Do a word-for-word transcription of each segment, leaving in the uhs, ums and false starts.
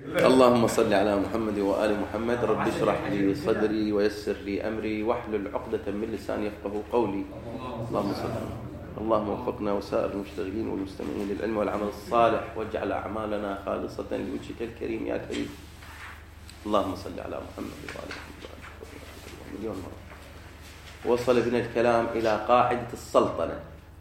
اللهم صل على محمد وآل محمد. رب اشرح لي صدري ويسر لي أمري واحلل عقدة من لساني يفقهوا قولي. اللهم صل. اللهم وفقنا وسائر المشتغلين والمستمعين للعلم والعمل الصالح، واجعل أعمالنا خالصة لوجهك الكريم يا كريم. اللهم صل على محمد وآل محمد مليون مرة. وصل بنا الكلام إلى قاعدة السلطنة.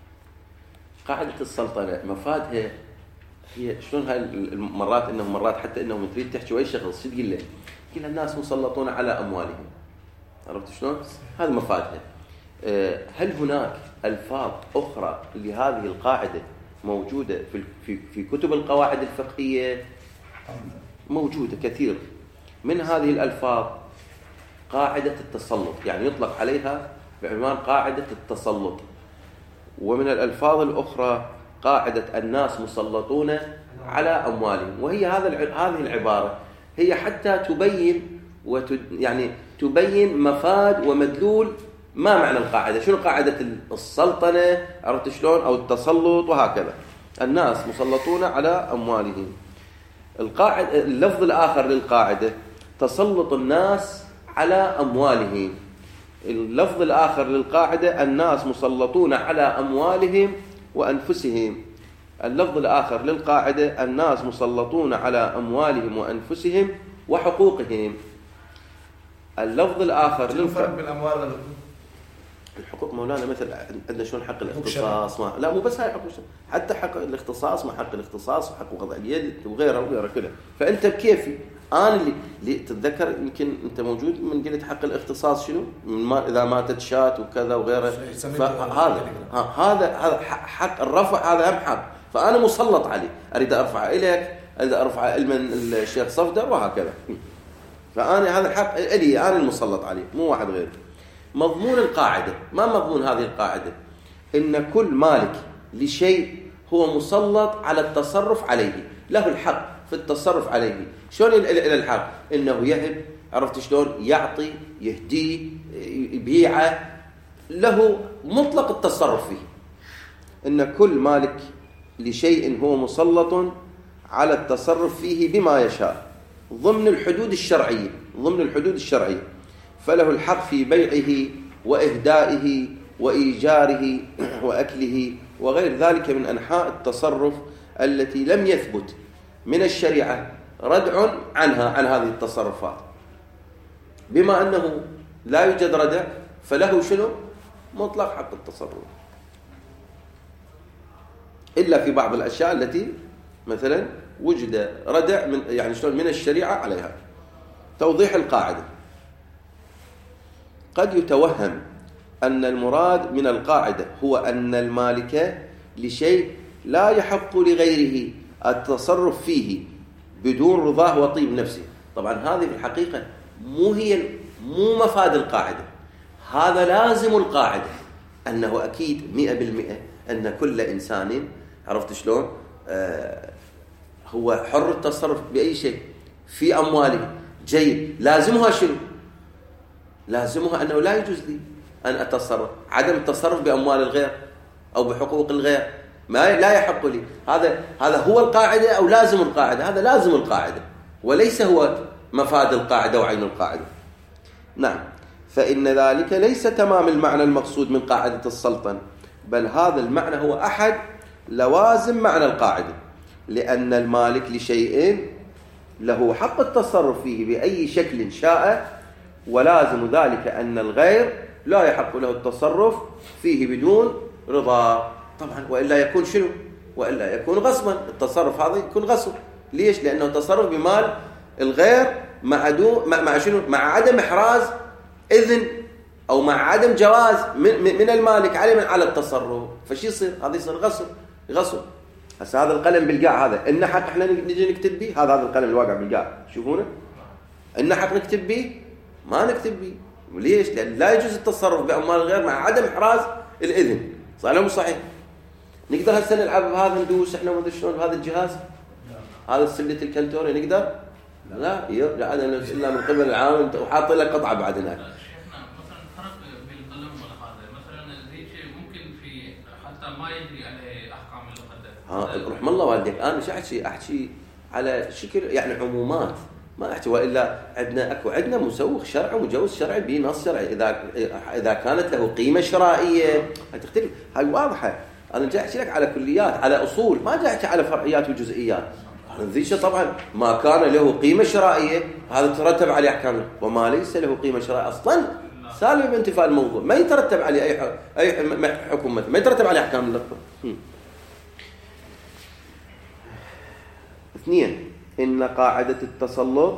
قاعدة السلطنة مفادها هي شلون هاي المرات، انه مرات حتى انه تريد تحكي اي شخص شو تقول له؟ كل الناس مسلطون على اموالهم. عرفت شلون؟ هذا مفادها. هل هناك الفاظ اخرى لهذه القاعده موجوده في في في كتب القواعد الفقهيه؟ موجوده كثير. من هذه الالفاظ قاعده التسلط، يعني يطلق عليها بعنوان قاعده التسلط. ومن الالفاظ الاخرى قاعدة الناس مسلطون على أموالهم. وهي هذا هذه العبارة هي حتى تبين وت يعني تبين مفاد ومدلول ما معنى القاعدة، شنو قاعدة السلطنة، عرفت شلون، أو التسلط وهكذا. الناس مسلطون على أموالهم. القاعدة اللفظ الآخر للقاعدة تسلط الناس على أموالهم. اللفظ الآخر للقاعدة الناس مسلطون على أموالهم وأنفسهم. اللفظ الآخر للقاعدة الناس مسلطون على أموالهم وأنفسهم وحقوقهم. اللفظ الآخر للقاعدة بالأموال الحقوق مولانا مثل عندنا شلون حق الاختصاص، ما لا مو بس هاي حق، حتى حق الاختصاص، ما حق الاختصاص وحق وضع اليد وغيره وغيره كله. فأنت بكيفي أنا اللي, اللي تتذكر يمكن أنت موجود من قلت حق الاختصاص شنو؟ من ما إذا ماتت شات وكذا وغيره. فهذا هذا هذا حق الرفع، هذا أهم حق. فأنا مسلط عليه، أريد أرفع إليك، أريد أرفع من الشيخ صفدر وهكذا. فأنا هذا الحق إلي، أنا المسلط عليه مو واحد غيره. مضمون القاعدة، ما مضمون هذه القاعدة؟ إن كل مالك لشيء هو مسلط على التصرف عليه، له الحق في التصرف عليه. شلون إلى الحق؟ إنه يهب، عرفت شلون، يعطي، يهدي، يبيعه، له مطلق التصرف فيه. إن كل مالك لشيء هو مسلط على التصرف فيه بما يشاء ضمن الحدود الشرعية، ضمن الحدود الشرعية. فله الحق في بيعه وإهدائه وإيجاره وأكله وغير ذلك من أنحاء التصرف التي لم يثبت من الشريعة ردع عنها، عن هذه التصرفات. بما أنه لا يوجد ردع فله شنو؟ مطلق حق التصرف، إلا في بعض الأشياء التي مثلا وجد ردع من يعني شلون من الشريعة عليها. توضيح القاعدة. قد يتوهم أن المراد من القاعدة هو أن المالك لشيء لا يحق لغيره التصرف فيه بدون رضاه وطيب نفسه. طبعا هذه في الحقيقة مو هي مو مفاد القاعدة، هذا لازم القاعدة، أنه أكيد مئة بالمئة أن كل إنسان، عرفت شلون، آه هو حر التصرف بأي شيء في أمواله. جيد، لازمها شنو؟ لازمها أنه لا يجوز لي أن أتصرف، عدم التصرف بأموال الغير أو بحقوق الغير ما لا يحق لي. هذا هذا هو القاعدة أو لازم القاعدة؟ هذا لازم القاعدة وليس هو مفاد القاعدة وعين القاعدة. نعم، فإن ذلك ليس تمام المعنى المقصود من قاعدة السلطنة، بل هذا المعنى هو أحد لوازم معنى القاعدة، لأن المالك لشيء له حق التصرف فيه بأي شكل شاء، ولازم ذلك أن الغير لا يحق له التصرف فيه بدون رضا. طبعا وإلا يكون شنو؟ وإلا يكون غصبا. التصرف هذا يكون غصب. ليش؟ لأنه تصرف بمال الغير مع دو مع شنو؟ مع عدم إحراز إذن أو مع عدم جواز من من المالك عليه على التصرف. فشي يصير؟ هذا يصير غصب. غصب. هسه هذا القلم بالقاع هذا إن حق إحنا نجي نكتب به. هذا هذا القلم الواقع بالقاع شوفونه، إن حق نكتب به؟ ما نكتب به. ليش؟ لأن لا يجوز التصرف بأموال الغير مع عدم إحراز الإذن. صحيح ولا مو صحيح؟ نقدر هسه نلعب بهذا، ندوس إحنا وما شلون بهذا الجهاز، هذا السلة الكنتوري نقدر؟ لا لا هذا إلا من قبل العام وحاط له قطعة بعد هناك. شيخنا مثلا فرق بين القلم والهذا، مثلا زي شيء ممكن في حتى ما يجري عليه أحكام المقدس. ها رحم الله والديك، أنا شو أحكي أحكي على شكل يعني عمومات ما احتوى إلا عندنا أكو عندنا مسوغ شرعي ومجوز شرعي بنص شرعي. إذا إذا كانت له قيمة شرائية هتختلف، هاي واضحة. أنا جاي أحكي لك على كليات على أصول، ما جاي أحكي على فرعيات وجزئيات. ذيش طبعا ما كان له قيمة شرائية هذا ترتب عليه أحكام، وما ليس له قيمة شرائية أصلا سالم بانتفاء الموضوع ما يترتب عليه أي أي حكم، ما يترتب عليه أحكام اللفظ. اثنين، إن قاعدة التسلط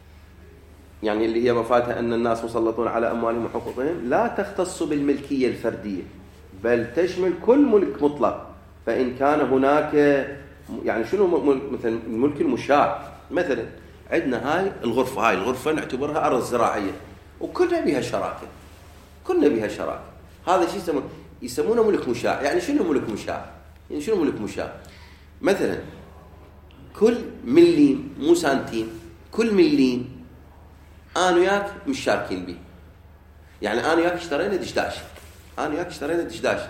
يعني اللي هي مفادها أن الناس مسلطون على أموالهم وحقوقهم لا تختص بالملكية الفردية بل تشمل كل ملك مطلق. فإن كان هناك يعني شنو مثلا الملك المشاع، مثلا عندنا هاي الغرفة، هاي الغرفة نعتبرها أرض زراعية وكلنا بها شراكة، كلنا بها شراكة، هذا شيء يسمونه يسمونه ملك مشاع. يعني شنو ملك مشاع؟ يعني شنو ملك مشاع؟ مثلا كل مليم مو سنتيم، كل مليم أنا وياك مش شاركين به. يعني أنا وياك اشترينا دشداش، أنا وياك اشترينا دشداش،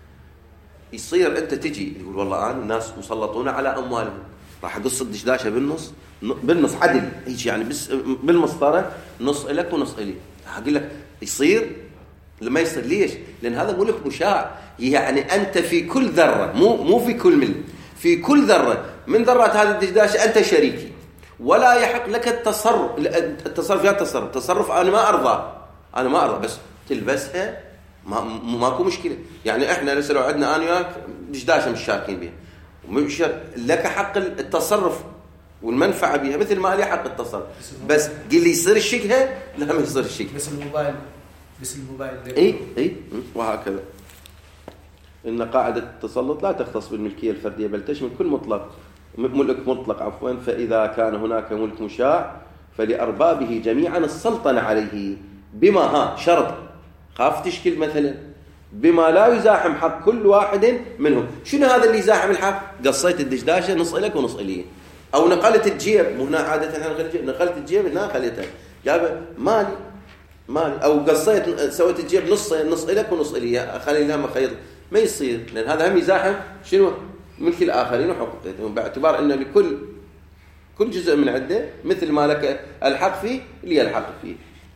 يصير أنت تجي تقول والله أنا الناس مسلطون على أموالهم راح أقص الدشداشة بالنص بالنص عدل هيك يعني بس بالمسطرة نص إلك ونص إلي. أقول لك يصير لما يصير ليش؟ لأن هذا ملك مشاع. يعني أنت في كل ذرة مو مو في كل ملي، في كل ذرة من ذرات هذه الدشداشة أنت شريكي، ولا يحق لك التصرف التصرف يا التصرف تصرف أنا ما أرضى، أنا ما أرضى بس تلبسها ما ماكو مشكلة. يعني إحنا لسه لو عندنا أنا وياك دشداشة مش شاركين بها ومش لك حق التصرف والمنفعة بها مثل ما لي حق التصرف، بس قل لي يصير الشكها لا ما يصير الشك. بس الموبايل بس الموبايل اي اي وهكذا. ان قاعده التسلط لا تختص بالملكيه الفرديه بل تشمل كل مطلق ملك مطلق عفوا. فاذا كان هناك ملك مشاع فلاربابه جميعا السلطنه عليه بما ها شرط خاف تشكل مثلا بما لا يزاحم حق كل واحد منهم. شنو هذا اللي يزاحم الحق؟ قصيت الدشداشه نص لك ونص لي، او نقلت الجيب، مو هنا عاده احنا نقلت الجيب هنا خليتها جاب مالي مالي، او قصيت سويت الجيب نص نص لك ونص لي خلي لها مخيط، ما يصير لان هذا هم يزاحم شنو ملك الاخرين وحقوقهم باعتبار ان لكل كل جزء من عنده مثل ما لك الحق فيه اللي الحق فيه.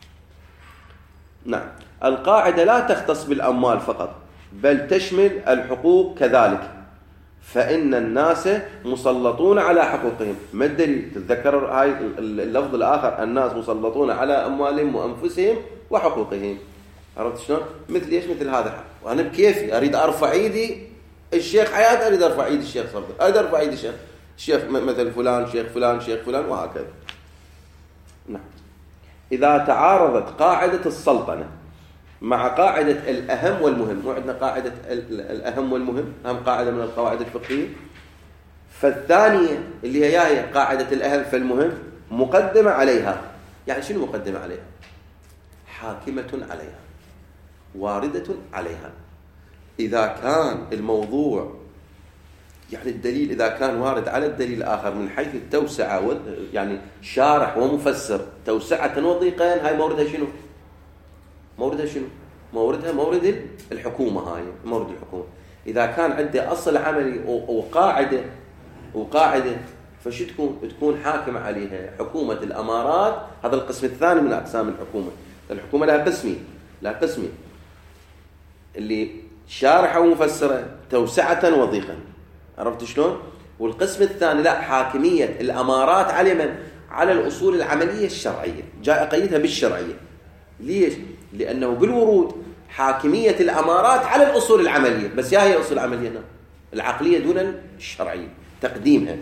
نعم. القاعده لا تختص بالاموال فقط بل تشمل الحقوق كذلك. فإن الناس مسلطون على حقوقهم. ما الدليل؟ تتذكر هاي اللفظ الآخر الناس مسلطون على أموالهم وأنفسهم وحقوقهم. عرفت شلون؟ مثل إيش؟ مثل هذا الحق. وأنا بكيفي أريد أرفع إيدي الشيخ حياة، أريد أرفع إيدي الشيخ صبر، أريد أرفع إيدي الشيخ الشيخ مثل فلان شيخ فلان شيخ فلان وهكذا. نعم. إذا تعارضت قاعدة السلطنة مع قاعدة الأهم والمهم، مو عندنا قاعدة الأهم والمهم أهم قاعدة من القواعد الفقهية، فالثانية اللي هي هي قاعدة الأهم فالمهم مقدمة عليها. يعني شنو مقدمة عليها؟ حاكمة عليها واردة عليها. إذا كان الموضوع يعني الدليل إذا كان وارد على الدليل الآخر من حيث التوسعة يعني شارح ومفسر توسعة وضيقا، هاي موردها شنو؟ موردها شنو؟ موردها مورد الحكومة. هاي مورد الحكومة. إذا كان عنده أصل عملي وقاعدة وقاعدة فش تكون؟ تكون حاكمة عليها حكومة الأمارات. هذا القسم الثاني من أقسام الحكومة. الحكومة لها قسمين، لها قسمين اللي شارحة ومفسرة توسعة وضيقا. عرفت شلون؟ والقسم الثاني لا، حاكمية الأمارات على من؟ على الأصول العملية الشرعية. جاء قيدها بالشرعية. ليش؟ لأنه بالورود حاكمية الأمارات على الأصول العملية، بس يا هي الأصول العملية هنا العقلية دون الشرعية تقديمها.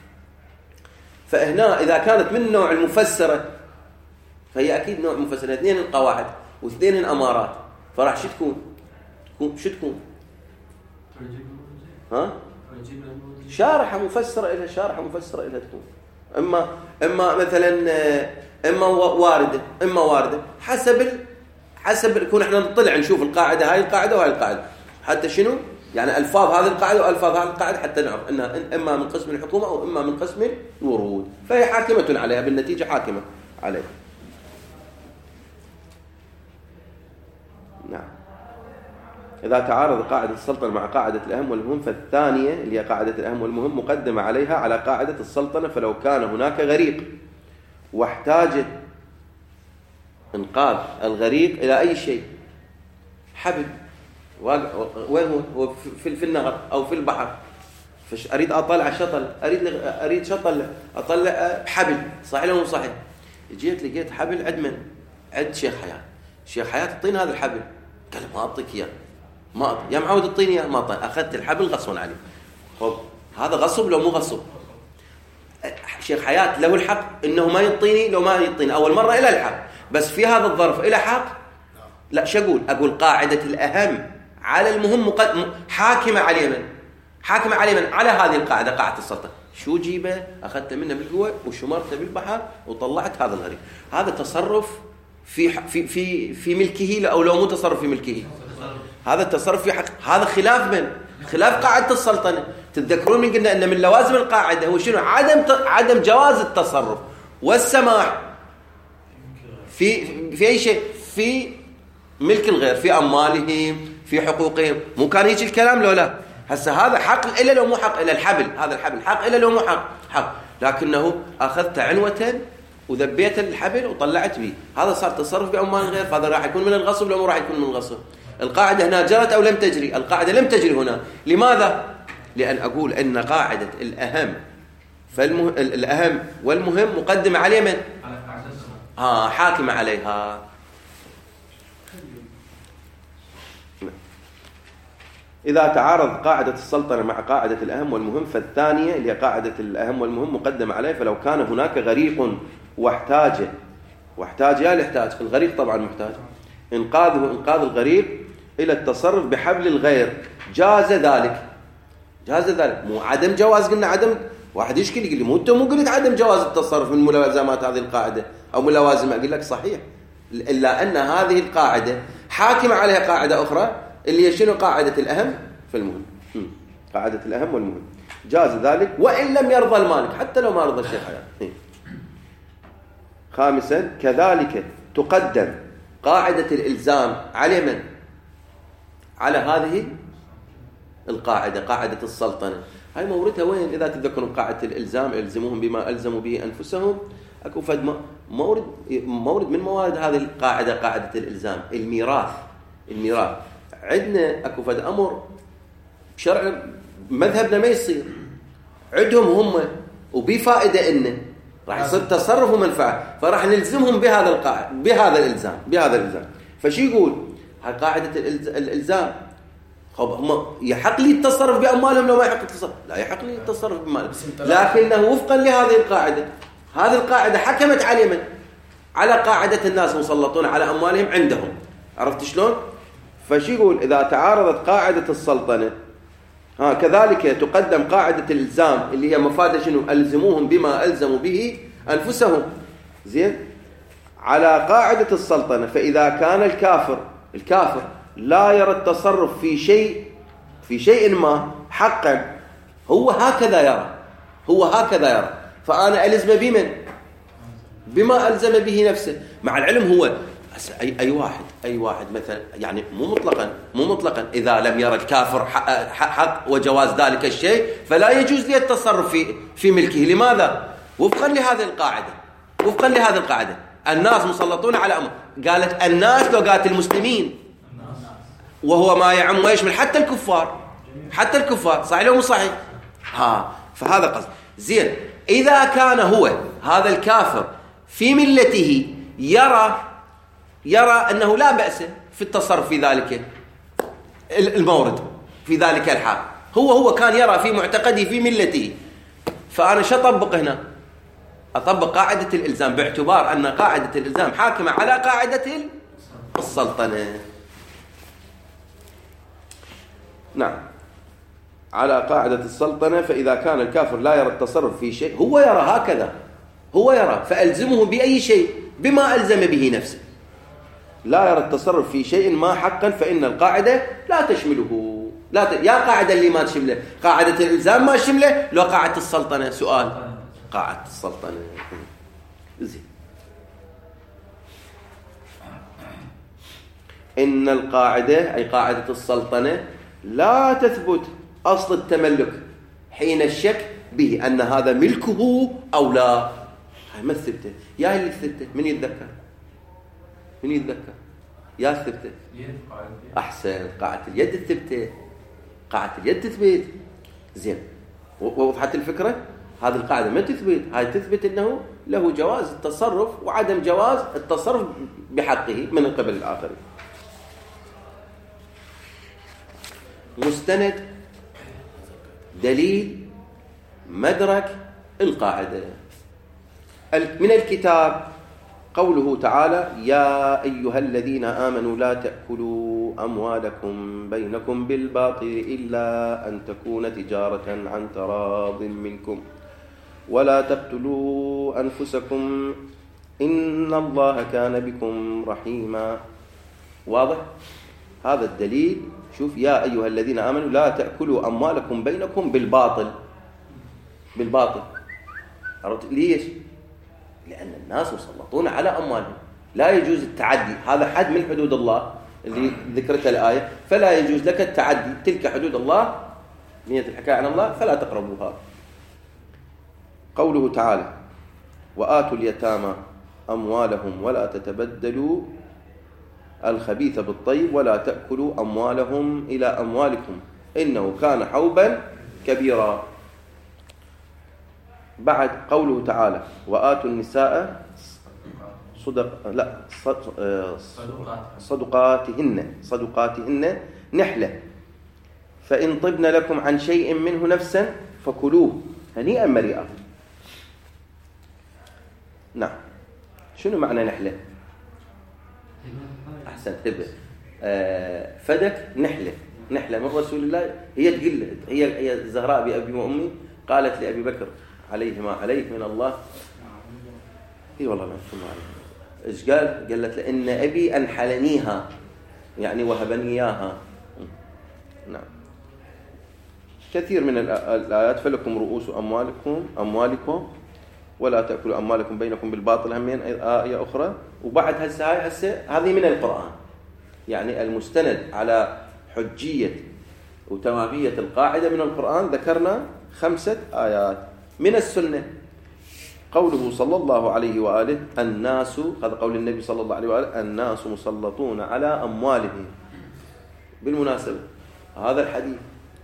فهنا إذا كانت من نوع المفسرة فهي أكيد نوع مفسرة، اثنين القواعد واثنين الأمارات، فراح شو تكون؟ تكون شو تكون؟ ها؟ شارحة مفسرة إلها شارحة مفسرة إلها تكون إما إما مثلا إما واردة إما واردة حسب ال... حسب يكون إحنا نطلع نشوف القاعدة هاي القاعدة وهاي القاعدة حتى شنو يعني ألفاظ هذه القاعدة وألفاظ هذه القاعدة حتى نعرف إنها إما من قسم الحكومة أو إما من قسم الورود، فهي حاكمة عليها بالنتيجة حاكمة عليها. نعم. إذا تعارض قاعدة السلطنة مع قاعدة الأهم والمهم فالثانية اللي هي قاعدة الأهم والمهم مقدمة عليها على قاعدة السلطنة، فلو كان هناك غريق واحتاج إنقاذ الغريق إلى أي شيء، حبل وين هو؟ هو في في النهر أو في البحر، فش أريد أطلع شطل، أريد أريد شطل أطلع حبل، صحيح ولا مو صحيح؟ جيت لقيت حبل عند من؟ عند شيخ حياة. شيخ حياة تعطيني هذا الحبل، قال ما أعطيك إياه، ما أعطي. يا معود تعطيني إياه، ما أعطي. أخذت الحبل غصبا عليه. خب هذا غصب لو مو غصب؟ شيخ حياة له الحق إنه ما يعطيني، لو ما يعطيني أول مرة إلى الحق، بس في هذا الظرف إلى حق. لا شو أقول؟ أقول قاعدة الأهم على المهم مقدم حاكمة على من؟ حاكمة على من؟ على هذه القاعدة، قاعدة السلطنة. شو جيبه؟ أخذته منه بالقوة وشمرته بالبحر وطلعت هذا الغريب. هذا تصرف في في في في ملكه أو لو مو تصرف في ملكه؟ هذا التصرف في حق. هذا خلاف من؟ خلاف قاعدة السلطنة. تتذكرون من قلنا أن من لوازم القاعدة هو شنو؟ عدم عدم جواز التصرف والسماح في في أي شيء، في ملك الغير، في أموالهم، في حقوقهم. مو كان يجي الكلام لو لا؟ هسه هذا حق إلا لو مو حق إلا الحبل، هذا الحبل حق إلا لو مو حق حق، لكنه أخذت عنوة وذبيت الحبل وطلعت به، هذا صار تصرف بأموال الغير، فهذا راح يكون من الغصب لو مو راح يكون من الغصب. القاعدة هنا جرت أو لم تجري؟ القاعدة لم تجري هنا. لماذا؟ لأن أقول أن قاعدة الأهم فالمه... الأهم والمهم مقدمة عليه من؟ آه حاكمة عليها. إذا تعارض قاعدة السلطنة مع قاعدة الأهم والمهم فالثانية اللي هي قاعدة الأهم والمهم مقدمة عليه، فلو كان هناك غريق واحتاج واحتاج يا الاحتاج الغريق طبعا محتاج إنقاذه إنقاذ الغريق إلى التصرف بحبل الغير، جاز ذلك. جاز ذلك، مو عدم جواز. قلنا عدم، واحد يشكي يقول لي مو انت مو قلت عدم جواز التصرف من ملازمات هذه القاعدة أو ملازمة؟ أقول لك صحيح، إلا أن هذه القاعدة حاكمة عليها قاعدة أخرى اللي هي شنو؟ قاعدة الأهم فالمهم. قاعدة الأهم والمهم جاز ذلك وإن لم يرضى المالك، حتى لو ما رضى الشيخ حياة. خامسا كذلك تقدم قاعدة الإلزام على من؟ على هذه القاعدة، قاعدة السلطنة. هاي موردها وين؟ إذا تذكرون قاعدة الإلزام، إلزموهم بما ألزموا به أنفسهم. أكو فد مورد مورد من موارد هذه القاعدة، قاعدة الإلزام، الميراث. الميراث عندنا أكو فد أمر شرع مذهبنا ما يصير، عندهم هم وبفائدة إنه راح يصير تصرف ومنفعة، فراح نلزمهم بهذا القاعدة، بهذا الإلزام، بهذا الإلزام. فشي يقول هاي قاعدة الإلزام؟ خب هم يحق لي التصرف بأموالهم لو ما يحق التصرف؟ لا يحق لي التصرف بأموالهم، لكنه وفقا لهذه القاعدة. هذه القاعدة حكمت على من؟ على قاعدة الناس مسلطون على أموالهم عندهم. عرفت شلون؟ فشي يقول إذا تعارضت قاعدة السلطنة ها كذلك تقدم قاعدة الإلزام اللي هي مفادة شنو؟ ألزموهم بما ألزموا به أنفسهم، زين، على قاعدة السلطنة. فإذا كان الكافر الكافر لا يرى التصرف في شيء في شيء ما حقا، هو هكذا يرى، هو هكذا يرى، فأنا ألزم بمن؟ بما ألزم به نفسه، مع العلم هو أي أي واحد أي واحد مثلا، يعني مو مطلقا مو مطلقا إذا لم يرى الكافر حق, حق وجواز ذلك الشيء فلا يجوز له التصرف في في ملكه. لماذا؟ وفقا لهذه القاعدة، وفقا لهذه القاعدة الناس مسلطون على أمر. قالت الناس لو قالت المسلمين، وهو ما يعم ويشمل حتى الكفار، حتى الكفار، صحيح لو مو صحيح؟ ها فهذا قصد. زين، إذا كان هو هذا الكافر في ملته يرى يرى أنه لا بأس في التصرف في ذلك المورد، في ذلك الحال، هو هو كان يرى في معتقده في ملته، فأنا شو أطبق هنا؟ أطبق قاعدة الإلزام، باعتبار أن قاعدة الإلزام حاكمة على قاعدة السلطنة. نعم، على قاعدة السلطنة. فإذا كان الكافر لا يرى التصرف في شيء، هو يرى هكذا، هو يرى، فألزمه بأي شيء بما ألزم به نفسه. لا يرى التصرف في شيء ما حقا فإن القاعدة لا تشمله. لا ت... يا قاعدة اللي ما تشمله، قاعدة الإلزام ما تشمله، لو قاعدة السلطنة. سؤال قاعدة السلطنة. زين، إن القاعدة أي قاعدة السلطنة لا تثبت أصل التملك حين الشك به أن هذا ملكه أو لا. هاي ما الثبتة، يا اللي الثبتة من يتذكر من يتذكر يا الثبتة أحسن. قاعدة اليد الثبتة، قاعدة اليد تثبت زين. ووضحت الفكرة. هذه القاعدة ما تثبت، هاي تثبت أنه له جواز التصرف وعدم جواز التصرف بحقه من قبل الآخرين. مستند دليل مدرك القاعدة من الكتاب قوله تعالى: يا أيها الذين آمنوا لا تأكلوا أموالكم بينكم بالباطل إلا أن تكون تجارة عن تراض منكم ولا تقتلوا أنفسكم إن الله كان بكم رحيما. واضح؟ هذا الدليل. شوف: يا أيها الذين آمنوا لا تأكلوا أموالكم بينكم بالباطل. بالباطل ليش؟ لأن الناس مسلطون على أموالهم، لا يجوز التعدي. هذا حد من حدود الله اللي ذكرتها الآية، فلا يجوز لك التعدي. تلك حدود الله، نية الحكاية عن الله، فلا تقربوها. قوله تعالى: وآتوا اليتامى أموالهم ولا تتبدلوا الخبيث بالطيب ولا تأكلوا أموالهم إلى أموالكم إنه كان حوبا كبيرا. بعد قوله تعالى: وآتوا النساء صدق لا صدقاتهن صدقاتهن نحلة فإن طبن لكم عن شيء منه نفسا فكلوه هنيئا مريئا. نعم. شنو معنى نحلة؟ أحسن هبة. آه فدك نحلة نحلة من رسول الله. هي تقول هي هي الزهراء بأبي وأمي قالت لأبي بكر عليه ما عليك من الله. اي والله ما فهمت عليه. ايش قال؟ قالت له ان ابي انحلنيها يعني وهبني اياها. نعم. كثير من الايات: فلكم رؤوس اموالكم اموالكم ولا تاكلوا اموالكم بينكم بالباطل. همين ايه اخرى. وبعد هسه هاي هسه هذه من القران، يعني المستند على حجيه وتماميه القاعده من القران. ذكرنا خمسه ايات. من السنة قوله صلى الله عليه وآله: الناس، هذا قول النبي صلى الله عليه وآله: الناس مسلطون على أموالهم. بالمناسبة هذا الحديث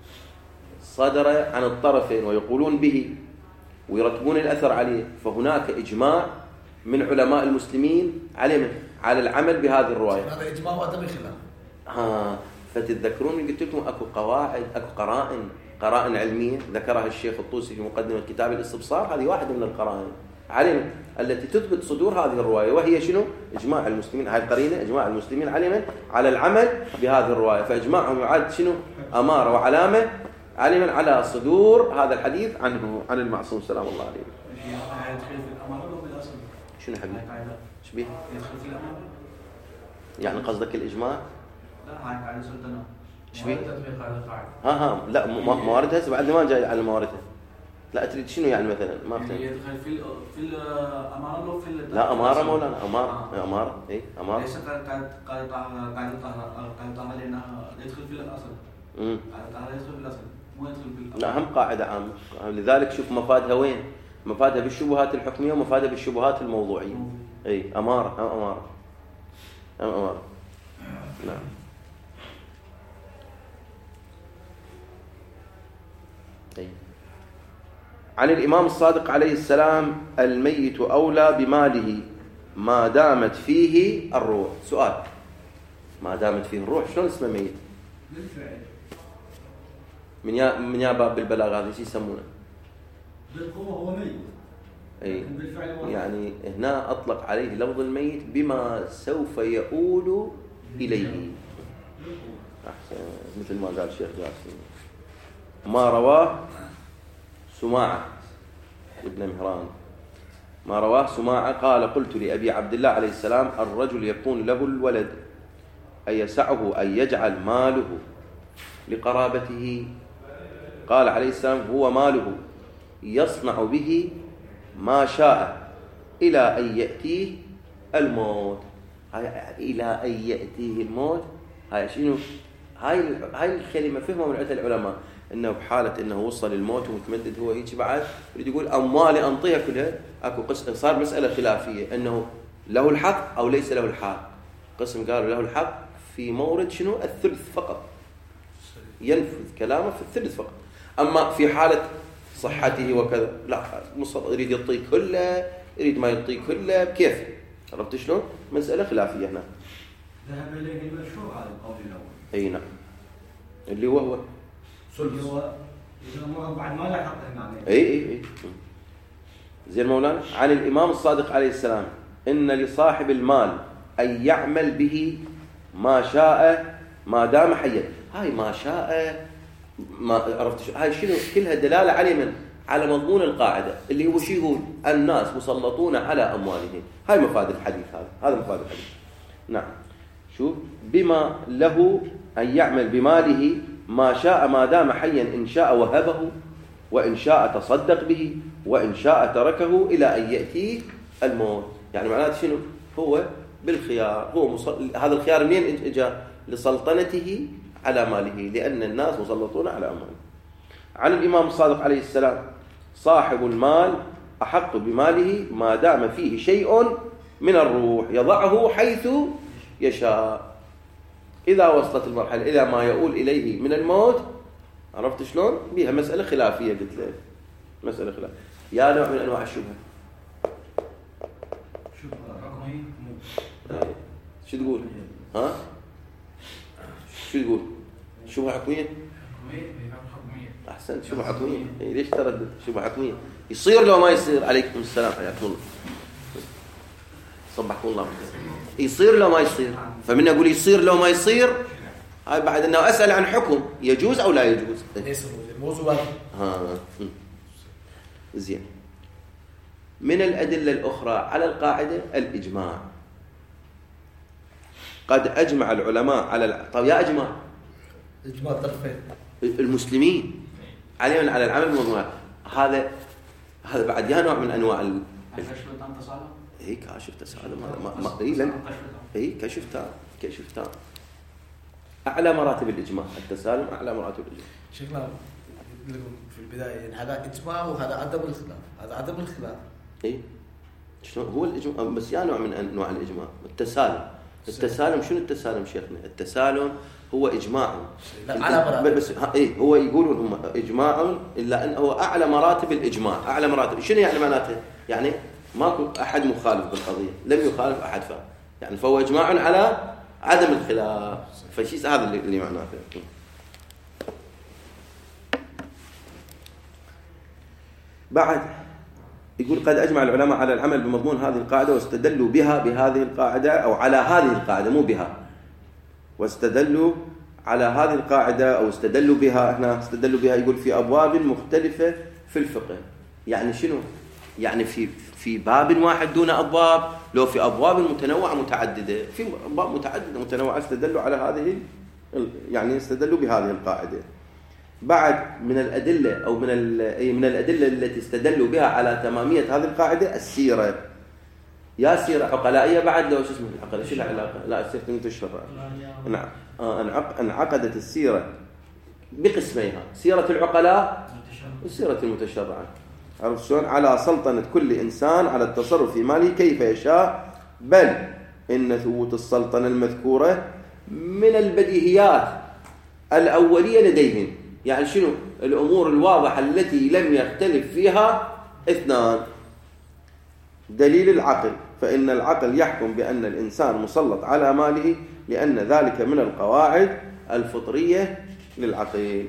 صدر عن الطرفين ويقولون به ويرتبون الأثر عليه، فهناك إجماع من علماء المسلمين على على العمل بهذه الرواية. هذا إجماع وعدم خلاف. ها فتتذكرون قلت لكم أكو قواعد، أكو قرائن قرائن علمية ذكرها الشيخ الطوسي في مقدمة كتاب الاستبصار. هذه واحدة من القرائن علما التي تثبت صدور هذه الرواية، وهي شنو؟ إجماع المسلمين. هاي القرينة إجماع المسلمين علما على العمل بهذه الرواية، فإجماعهم يعد شنو؟ أمارة وعلامة علما على صدور هذا الحديث عنه عن المعصوم سلام الله عليه. يدخل في الأمارة ولا بالأصل؟ شنو حبيبي؟ ايش بيه؟ يدخل في الأمارة. يعني قصدك الإجماع؟ لا هاي قاعدة سلطنة. ايش بيه؟ ها ها لا مواردها هسه بعد ما جاي على مواردها. لا تريد شنو يعني مثلا؟ ما فهمت. يعني يدخل في في الأمارة ولا في لا أمارة مولانا أمارة آه. أمارة إيه أمارة. ليس قاعد قاعد قاعد قاعد قاعد قاعد لأنها يدخل في الأصل. امم. قاعد يدخل في الأصل مو يدخل في الأصل. لا هم قاعدة عامة. لذلك شوف مفادها وين؟ مفادها بالشبهات الحكمية ومفادها بالشبهات الموضوعية. إيه أمارة هم أمارة هم أمارة. نعم. أي. عن الإمام الصادق عليه السلام: الميت أولى بماله ما دامت فيه الروح. سؤال: ما دامت فيه الروح شلون اسمه ميت؟ بالفعل. من يا من يا باب بالبلاغة هذا شو يسمونه؟ بالقوة هو ميت. أي. يعني هنا أطلق عليه لفظ الميت بما سوف يؤول إليه. أحسن مثل ما قال الشيخ جاسم. ما رواه سماعة ابن مهران ما رواه سماعة قال: قلت لأبي عبد الله عليه السلام: الرجل يكون له الولد أيسعه أن يجعل ماله لقرابته؟ قال عليه السلام: هو ماله يصنع به ما شاء إلى أن يأتيه الموت. هاي إلى أن يأتيه الموت. هاي شنو؟ هاي هاي الكلمة فهمها من عند العلماء إنه بحالة إنه وصل الموت ومتمدد هو هيك بعد يريد يقول أموالي أنطيها كلها. أكو قسم صار مسألة خلافية إنه له الحق أو ليس له الحق. قسم قالوا له الحق في مورد شنو؟ الثلث فقط، ينفذ كلامه في الثلث فقط. أما في حالة صحته وكذا لا، يريد يعطيه كله، يريد ما يعطيه كله، كيف؟ عرفت شلون؟ مسألة خلافية هنا. ذهب إليه المشهور على القول الأول. أي نعم. اللي هو هو اللي هو إذا بعد ما لا حق يعني. أي أي أي. زين مولانا. عن الإمام الصادق عليه السلام إن لصاحب المال أن يعمل به ما شاء ما دام حيا. هاي ما شاء ما عرفت شو هاي شنو؟ كلها دلالة على من؟ على مضمون القاعدة اللي هو شيء يقول الناس مسلطون على أموالهم. هاي مفاد الحديث. هذا هذا مفاد الحديث. نعم. شوف بما له أن يعمل بماله ما شاء ما دام حيا، إن شاء وهبه وإن شاء تصدق به وإن شاء تركه إلى أن يأتيه الموت. يعني معناته شنو؟ هو بالخيار. هو مصل... هذا الخيار منين اجى؟ لسلطنته على ماله، لأن الناس مسلطون على أمواله. عن الإمام الصادق عليه السلام صاحب المال أحق بماله ما دام فيه شيء من الروح يضعه حيث يشاء. إذا وصلت المرحلة إلى ما يؤول إليه من الموت، عرفت شلون؟ بها مسألة خلافية. قلت لك مسألة خلافية. يا نوع من أنواع الشبهة. شو تقول؟ ها؟ شو تقول؟ شبهة حكمية؟ أحسنت. شبهة حكمية. ليش تردد؟ شبهة حكمية. يصير لو ما يصير. عليكم السلام حياكم الله. صبحكم الله. يصير لو ما يصير. فمن أقول يصير لو ما يصير، هاي بعد أنه أسأل عن حكم يجوز أو لا يجوز. ها. زين. من الأدلة الأخرى على القاعدة الإجماع. قد أجمع العلماء على ال... طيب يا أجمع إجماع طرفين المسلمين عليهم على العمل بالمضمون. هذا هذا بعد يا نوع من أنواع ال... كشف تسالم. إيه كاشف تسالم. ما ما إيه لن إيه كشف تا كشف تا أعلى مراتب الإجماع. التسالم أعلى مراتب الإجماع. شيخنا في البداية يعني هذا إجماع وهذا عدم الخلاف. هذا عدم الخلاف. إيه شلون هو الإجماع؟ بس يا نوع من أنواع الإجماع. التسالم. التسالم شنو التسالم شيخنا؟ التسالم هو إجماع على مراتب. بس إيه هو يقولون هم إجماع إلا أنه هو أعلى مراتب الإجماع. أعلى مراتب شنو يعني معناته؟ يعني ماكو أحد مخالف بالقضية، لم يخالف أحد فهم. يعني فهو إجماع على عدم الخلاف. فشيء هذا اللي, اللي معناته. بعد يقول قد أجمع العلماء على العمل بمضمون هذه القاعدة واستدلوا بها بهذه القاعدة أو على هذه القاعدة مو بها. واستدلوا على هذه القاعدة أو استدلوا بها. هنا استدلوا بها يقول في أبواب مختلفة في الفقه. يعني شنو؟ يعني في في باب واحد دون أبواب، لو في أبواب متنوعة متعددة. في أبواب متعددة متنوعة استدلوا على هذه يعني استدلوا بهذه القاعدة. بعد من الأدلة أو من من الأدلة التي استدلوا بها على تمامية هذه القاعدة السيرة. يا سيرة عقلائية بعد لو شو اسمه العقل شو العلاقة؟ لا السيرة المتشرعة. نعم. انعقدت السيرة بقسميها، سيرة العقلاء وسيرة المتشرعة. عرفت شلون؟ على سلطنة كل إنسان على التصرف في ماله كيف يشاء، بل إن ثبوت السلطنة المذكورة من البديهيات الأولية لديهم. يعني شنو الأمور الواضحة التي لم يختلف فيها اثنان. دليل العقل، فإن العقل يحكم بأن الإنسان مسلط على ماله لأن ذلك من القواعد الفطرية للعقل.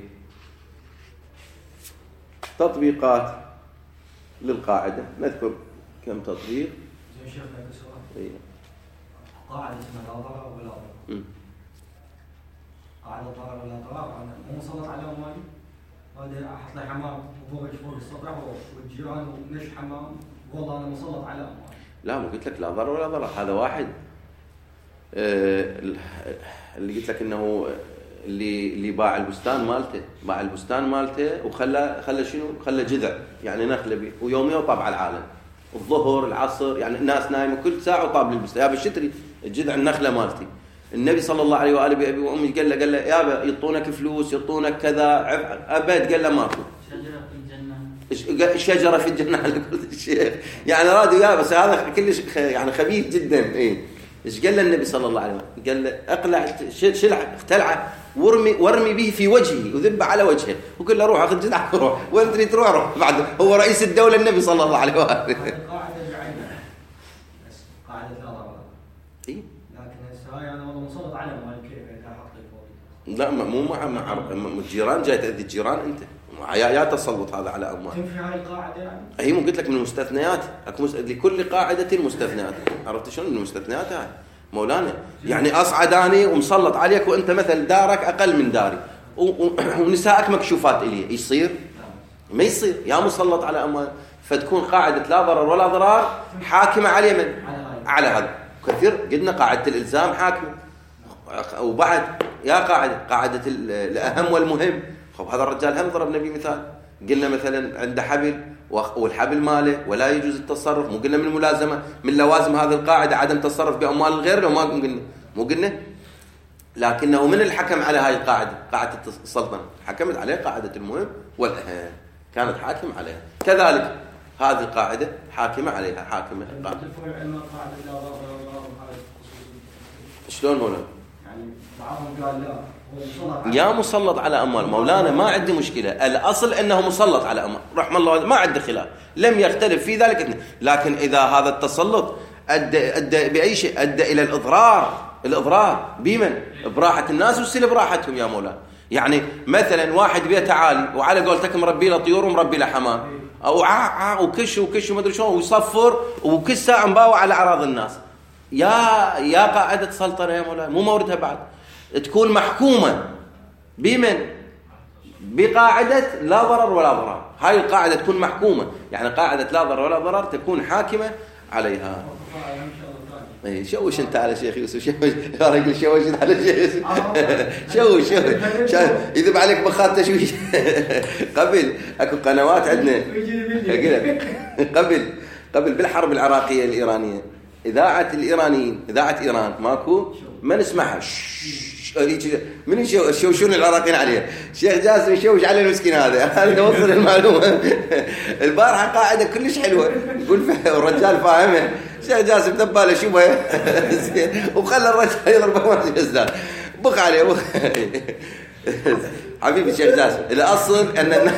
تطبيقات للقاعدة نذكر كم تطبيق. زي شيخنا بسؤال. إيه. قاعدة اسمها لا ضرر ولا ضرر. قاعدة ضرر ولا ضرر. أنا مو مسلط على مالي. هذا أحط لي حمام وفوق فوق السطح والجيران ونش حمام. والله أنا مسلط على أموالي. لا مو قلت لك لا ضرر ولا ضرر. هذا واحد آه اللي قلت لك إنه اللي اللي باع البستان مالته باع البستان مالته وخلى خلى شنو خلى جذع يعني نخله بيه ويوميا وطبع العالم. الظهر العصر، يعني الناس نايمه كل ساعه وطابل البستان. يابا الشتري الجذع النخله مالتي، النبي صلى الله عليه واله بابي وامي قال له قال له يابا يعطونك فلوس يعطونك كذا ابد، قال له ماكو شجره في الجنه، شجره في الجنه على قول الشيخ، يعني رادوا يا بس هذا كلش يعني خبيث جدا. اي ايش قال له النبي صلى الله عليه وسلم؟ قال له اقلع شلعه اختلعه وارمي وارمي به في وجهه وذب على وجهه وقال له روح اخذ جذعك وروح، وين تريد تروح روح، بعد هو رئيس الدوله النبي صلى الله عليه واله. قاعده بعينها بس قاعده لا ضرر. اي لكن هسه هاي انا والله مسلط على مال كيف اذا حط لك لا مو مع مع الجيران، جاي تاذي الجيران انت، يا يا تسلط هذا على اموال. تنفي هاي القاعده يعني؟ هي مو قلت لك من المستثنيات، اكو مس... لكل قاعده مستثنيات، عرفت شلون من المستثنيات هاي مولانا؟ يعني اصعداني ومسلط عليك وانت مثل دارك اقل من داري و... و... ونسائك مكشوفات الي، يصير؟ ما يصير، يا مسلط على اموال. فتكون قاعده لا ضرر ولا ضرار حاكمه على من؟ على هذا. كثير قلنا قاعده الالزام حاكمه، وبعد يا قاعده قاعده الاهم والمهم. خب هذا الرجال هم ضربنا به مثال، قلنا مثلا عنده حبل والحبل ماله ولا يجوز التصرف، مو قلنا من الملازمه من لوازم هذه القاعده عدم التصرف باموال الغير، لو ما قلنا مو قلنا، لكنه من الحكم على هاي القاعده قاعده السلطنه، حكمت عليه قاعده المهم والاهم، كانت حاكم عليها. كذلك هذه القاعده حاكمه عليها، حاكمه القاعده. شلون مولانا؟ يعني بعضهم قال لا يا مسلط على أموال مولانا، ما عندي مشكلة، الأصل أنه مسلط على أموال رحمه الله، ما عندي خلاف، لم يختلف في ذلك. لكن إذا هذا التسلط أدى, أدى بأي شيء، أدى إلى الإضرار، الإضرار بمن؟ براحة الناس والسل براحتهم يا مولانا. يعني مثلا واحد بيته عالي وعلى قولتك مربي له طيور ومربي له حمام، أو عا وكش وكش وما أدري شلون ويصفر وكل ساعة مباوع على أعراض الناس، يا يا قاعدة سلطنة يا مولانا، مو موردها بعد تكون محكومة بمن؟ بقاعدة لا ضرر ولا ضرار. هاي القاعدة تكون محكومة، يعني قاعدة لا ضرر ولا ضرر تكون حاكمة عليها. اي شوش انت على شيخ يوسف، شوش يا رجل، شوش على شيخ يوسف، شوش شوش يذب عليك بخات تشويش. قبل اكو قنوات عندنا قبل قبل بالحرب العراقية الإيرانية، إذاعة الإيرانيين، إذاعة إيران ماكو ما نسمعها، من يشوشون العراقيين عليه، شيخ جاسم يشوش على المسكين هذا، هذا نوصل المعلومة. البارحة قاعدة كلش حلوة، يقول الرجال فاهمه، شيخ جاسم دباله شبه وخلى الرجال يضربه ما يزداد، بق عليه بق. حبيبي شيخ جاسم، الأصل أن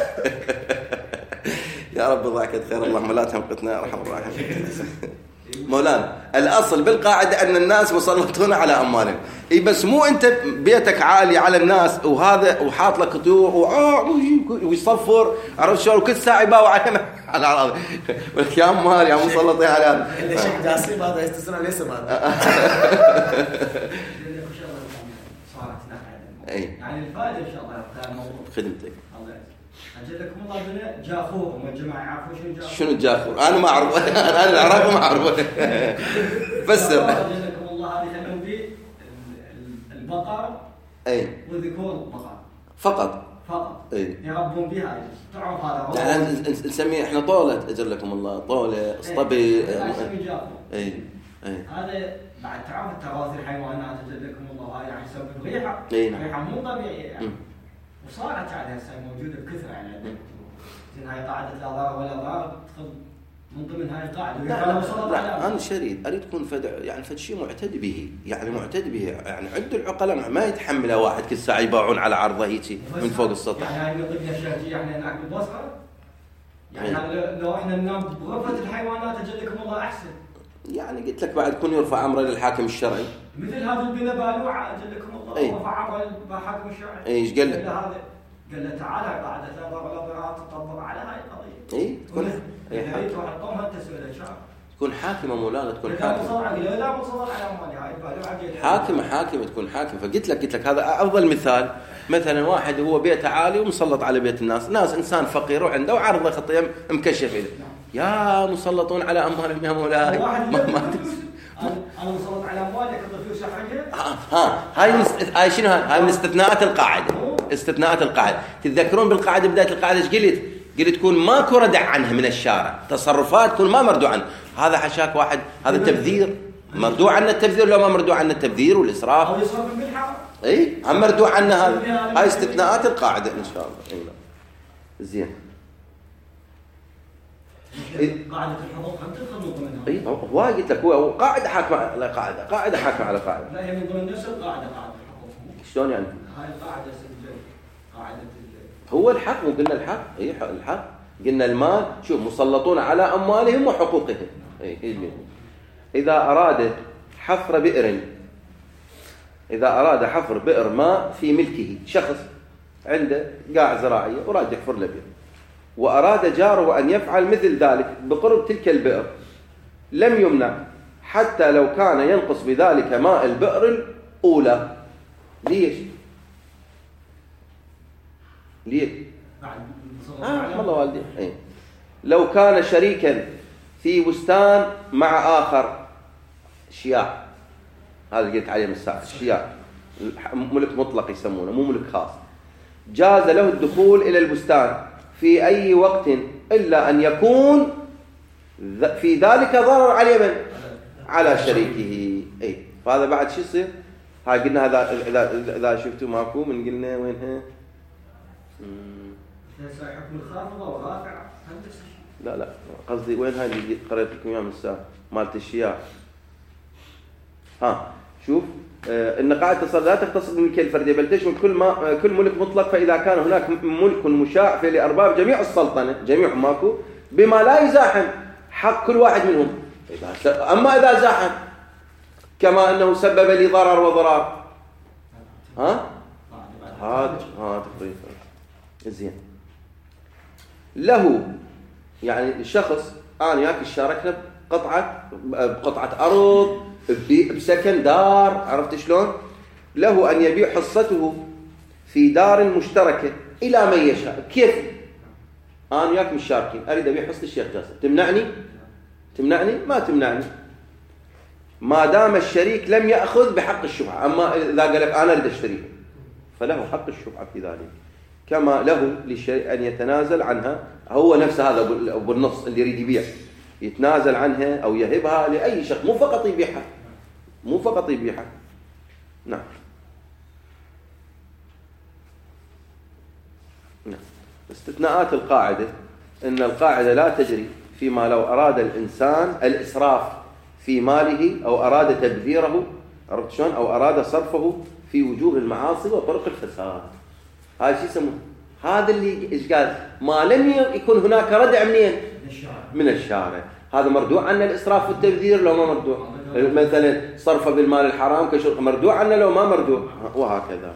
يا رب ضاعت خير، اللهم لا تمقتنا يا ارحم الراحمين. مولانا الأصل بالقاعدة أن الناس مسلطون على أموالهم، إيه بس مو أنت بيتك عالي على الناس وهذا وحاط لك طيور ويصفر، عرفت شلون، وكل ساعة يباوع على على الأرض، ولك يا مال يا مسلطين على هذا. اللي شيخ جاسم هذا استثناء ليس مال. يعني الفائدة إن شاء الله بهذا الموضوع. خدمتك. أجلكم الله بنا جافور، هم الجماعة يعرفوا شنو جافور؟ شنو الجافور؟ أنا ما أعرف، أنا العراق ما أعرف. فسر. أجلكم الله هذه خلوا به البقر. أي. وذكور البقر. فقط. فقط. أي. يربون بها، تعرف هذا. يعني نسميه إحنا طولة، أجلكم الله طولة، اسطبي. هذا اسمه جافور. أي. أي. هذا بعد تعرف التراث الحيوانات أجلكم الله هاي يعني يسبب ريحة. أي. ريحة مو طبيعية يعني. وصارت يعني هسه موجوده بكثره يعني زين. هاي قاعده لا ضرر ولا ضرر تدخل من ضمن هاي القاعده. لا, لا انا شريد اريد تكون فد يعني فد شيء معتد به، يعني معتد به، يعني عند العقلاء ما يتحمله واحد كل ساعه يباعون على عرضه هيك من فوق السطح. يعني هاي نقدها الشهجيه يعني هناك بالبصره، يعني لو احنا ننام بغرفه الحيوانات اجلكم الله احسن. يعني قلت لك بعد كون يرفع امره للحاكم الشرعي، مثل هذا البنا بالوعه اجلكم الله. أي. رفع امره للحاكم الشرعي. ايش قال له؟ قال له تعال قاعده لا ضرر ولا ضرر تطبق على هاي القضيه. اي تكون اي تروح تقوم هالتسويه شعب، تكون حاكمه مولانا، تكون لا حاكمه. مصور على لا مصور على اموالي هاي بالوعه. حاكمه حاكمه تكون حاكمه. فقلت لك قلت لك هذا افضل مثال. مثلا واحد هو بيته عالي ومسلط على بيت الناس، ناس انسان فقير وعنده وعرضه خطيه مكشف له، يا مسلطون على اموالهم يا مولاي. أنا مسلط على أموالك الضفير شحرجة. ها هاي هاي شنو هاي؟ هاي من استثناءات القاعدة، استثناءات القاعدة. تتذكرون بالقاعدة بداية القاعدة ايش قلت؟ قلت تكون ماكو ردع عنها من الشارع، تصرفات تكون ما مردوع عنها. هذا حشاك واحد هذا تبذير، مردوع عنه التبذير لو ما مردوع عنه التبذير والإسراف. أو يصرف بالحرام. اي عم مردوع عنه هذا. هاي استثناءات القاعدة إن شاء الله. اي زين. قاعدة الحقوق هم تدخل ضمنها. اي هو قلت لك هو قاعدة حاكمة على قاعدة، قاعدة حاكمة على قاعدة. لا هي من ضمن نفس القاعدة قاعدة الحقوق. شلون يعني؟ هاي القاعدة سجل قاعدة هو الحق، مو قلنا الحق؟ اي الحق قلنا المال، شوف مسلطون على أموالهم وحقوقهم. اي إذا أراد حفر بئر، إذا أراد حفر بئر ماء في ملكه، شخص عنده قاع زراعية وراد يحفر له بئر، وأراد جاره أن يفعل مثل ذلك بقرب تلك البئر، لم يمنع حتى لو كان ينقص بذلك ماء البئر الأولى. ليش؟ ليش؟ آه والله والدي. أي. لو كان شريكا في بستان مع آخر، شياع، هذا قلت عليه من الساعة، شياع ملك مطلق يسمونه، مو ملك خاص، جاز له الدخول إلى البستان في أي وقت إلا أن يكون في ذلك ضرر على من؟ على شريكه. أي فهذا بعد شو يصير؟ هاي قلنا هذا إذا إذا شفتوا ماكو من قلنا وينها؟ ليس حكم الخافضة والرافعة. لا لا قصدي وين هاي اللي قرأت لكم إياها من الساعة مالت الشياع. ها شوف آه إن قاعدة التصرف لا تختص بالملكية الفردية بل تشمل كل ما آه كل ملك مطلق، فإذا كان هناك ملك مشاع في لأرباب جميع السلطنة جميعهم ماكو بما لا يزاحم حق كل واحد منهم. أما إذا زاحم كما أنه سبب لي ضرر وضرار، ها هذا ها تفريق زين له، يعني الشخص أنا ياك شاركنا بقطعة بقطعة أرض بسكن دار، عرفت شلون؟ له أن يبيع حصته في دار مشتركة إلى من يشاء. كيف؟ أنا وياك مشاركين، أريد أبيع حصة الشيخ جاسم، تمنعني؟ تمنعني؟ ما تمنعني ما دام الشريك لم يأخذ بحق الشفعة. أما إذا قال لك أنا أريد أشتريها فله حق الشفعة في ذلك، كما له للشريك أن يتنازل عنها هو نفسه. هذا بالنص اللي يريد يبيع يتنازل عنها أو يهبها لأي شخص، مو فقط يبيعها، مو فقط يبيعها. نعم نعم. استثناءات القاعدة إن القاعدة لا تجري فيما لو أراد الإنسان الإسراف في ماله أو أراد تبذيره، عرفت شلون؟ أو أراد صرفه في وجوه المعاصي وطرق الفساد. هذا شيء يسمونه، هذا اللي إيش قال ما لم يكن هناك ردع منين؟ من الشارع. هذا مردوع عنا الإسراف والتبذير لو ما مردوع، مثلا صرفه بالمال الحرام كشرب مردوع عنا لو ما مردوع، وهكذا.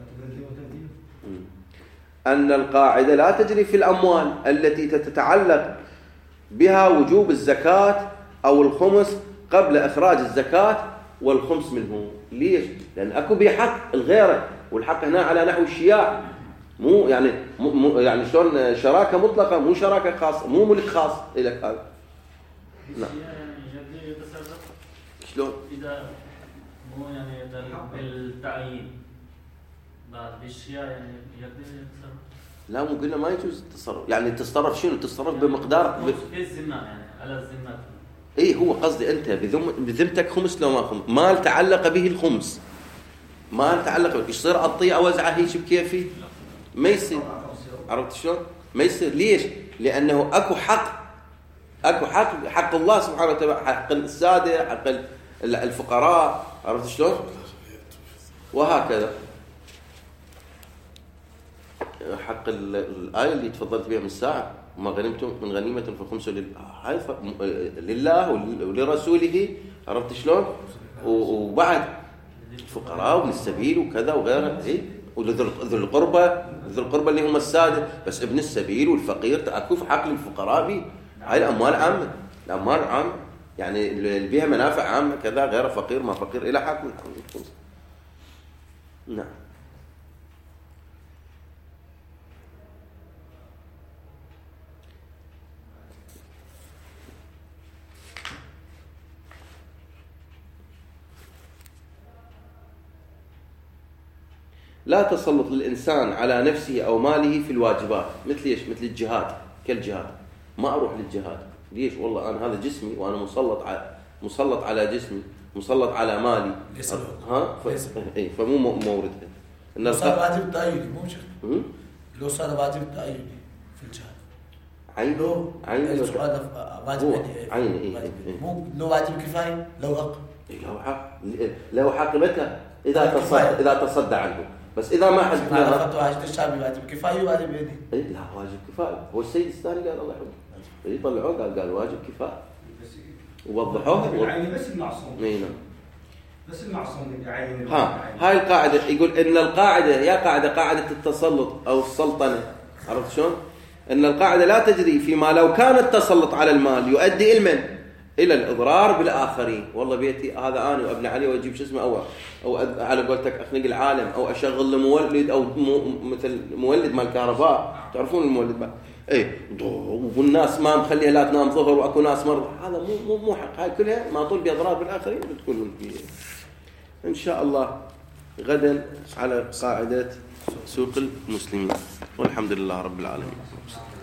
أن القاعدة لا تجري في الأموال التي تتعلق بها وجوب الزكاة أو الخمس قبل إخراج الزكاة والخمس منه. ليش؟ لأن أكو بحق الغيرة، والحق هنا على نحو الشياع، مو يعني مو يعني شلون شراكة مطلقة، مو شراكة خاصة، مو ملك خاص لك هذا. نعم. يعني يتصرف شلون؟ إذا مو يعني إذا بالتعيين بعد بالشياع يعني يقدر يتصرف. لا مو قلنا ما يجوز التصرف، يعني تتصرف شنو؟ تتصرف بمقدار في الذمة يعني على الذمة. اي هو قصدي انت بذم بذمتك خمس لو ما خمس، مال تعلق به الخمس، مال تعلق به يصير اعطيه اوزعه هيك بكيفي؟ ما يصير، عرفت شلون؟ ما يصير. ليش؟ لانه اكو حق، اكو حق حق الله سبحانه وتعالى، حق الساده، حق الفقراء، عرفت شلون؟ وهكذا حق الآية اللي تفضلت بها من الساعة، ما غنمتم من غنيمة فالخمس لله ولرسوله، عرفت شلون؟ وبعد الفقراء وابن السبيل وكذا وغيره، إيه؟ وذو القربى، ذو القربى اللي هم السادة، بس ابن السبيل والفقير تأكو في حق الفقراء به. هاي الأموال عامة، الأموال عامة يعني اللي بها منافع عامة كذا، غير فقير ما فقير إلى حق من الخمس. نعم. لا تسلط للإنسان على نفسه أو ماله في الواجبات، مثل إيش؟ مثل الجهاد. كالجهاد، ما أروح للجهاد. ليش؟ والله أنا هذا جسمي وأنا مسلط على مسلط على جسمي، مسلط على مالي. ها ف... إيه فمو موردها. لو صار واجب تأييدي مو شرط. لو صار واجب تأييدي في الجهاد. عين لو عين السؤال واجب عين إيه مو لو واجب كفاية لو حق. لو حق لو حاقبتها إذا تصدى إذا تصدى عنه، بس إذا ما حد هذا فتوى واجب الشعبي واجب كفاية واجب يدي. إيه لا واجب كفاية. هو السيد الثاني قال الله يحفظه يطلعوه قال قال واجب كفاية ووضحوها. يعني بس المعصوم. نعم. بس المعصوم يعين. ها هاي القاعدة يقول إن القاعدة يا قاعدة قاعدة التسلط أو السلطنة، عرفت شلون؟ إن القاعدة لا تجري فيما لو كان التسلط على المال يؤدي إلمن إلى الإضرار بالآخرين. والله بيتي هذا أنا وابن علي وأجيب شو اسمه أو أو على قولتك أخنق العالم أو أشغل مولد أو مثل مولد مال كهرباء، تعرفون المولد بقى إيه، والناس ما مخليها لا تنام ظهر وأكو ناس مرضى. هذا مو مو مو حق. هاي كلها ما طول بإضرار بالآخرين بتكون فيه. إن شاء الله غدا على قاعدة سوق المسلمين، والحمد لله رب العالمين.